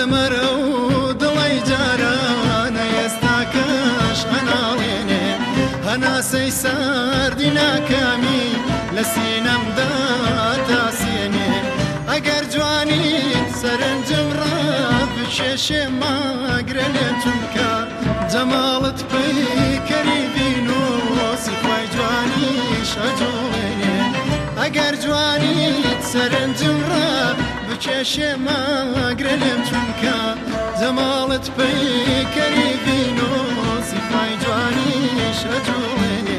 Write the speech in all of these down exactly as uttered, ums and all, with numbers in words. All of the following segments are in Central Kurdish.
لەمەرە و دڵی جارانە ئێستاکەش هەناڵێنێ هەناسەی ساردی ناکامی لە سینەمدا تاسێنێ ئەگەر جوانیت سەرنجم ڕابکێشێ ماگرە لێ چونکە جەماڵت پەیکەری بین و سیخوای جوانیش ئەجوڵێنێ ئەگەر جوانیت سەرنجم ڕابکێشێ ماگرە لێم چونکە جەماڵت پەیکەری بین و سیخوای جوانیش ئەجوڵێنێ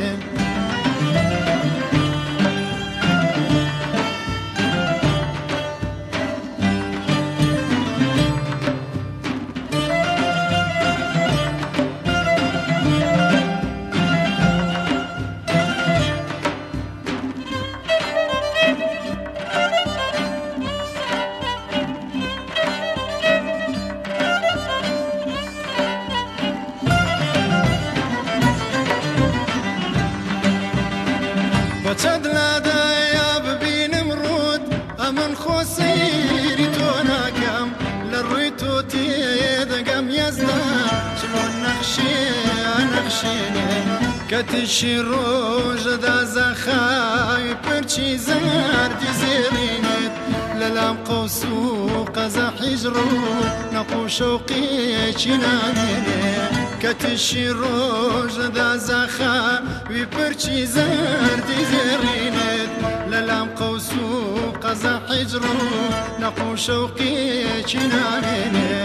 بەچەند لادایە ببینم ڕوود ئەمن خۆ سەیری تۆ ناکەم لە ڕووی تۆ تێدەگەم یەزدا چۆن نەخشێ نەخشێنێ کە تیشی ڕۆژەدا زەخاوی پرچی زەردی زێڕینێت لە لام قەوس و قەزە حیجڕ و نەقو شەوقێکی نامێنێ کە تیشی ڕۆژەدا زەخاوی پرچی زەردی زێڕینێت لە لام قەوس و قەزە حیجڕ و نەقو شەوقێکی نامێنێ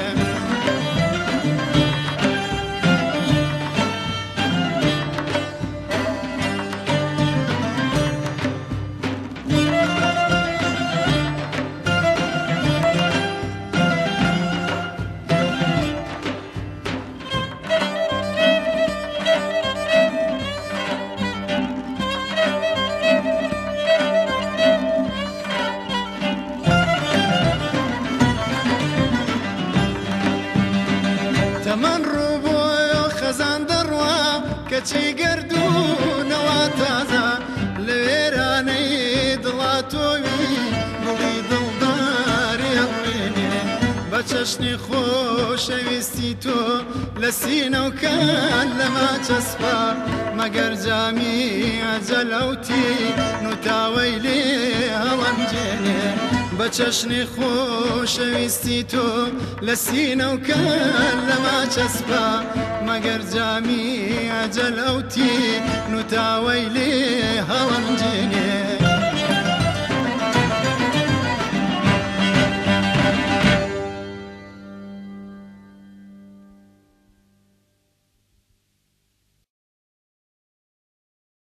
تەمەن ڕووبۆیە خەزان دەڕوا کەچی گەردوونەوە تازە لە وێرانەی دڵا تۆوی دڵی دڵداری هەڵوێنێ بە چەشنی خۆشەویستی تۆ لە سینەوکان لەما چەسپا مەگەر جامی ئەجەلەوتی نوتاوەی لێ هەڵەمجێنێ بە چەشنی خۆشەویستی تۆ لە سینەوکان لەما چەسپا مەگەر جامی ئەجەلەوتی نوتاوەی لێ هەڵەمجێنێ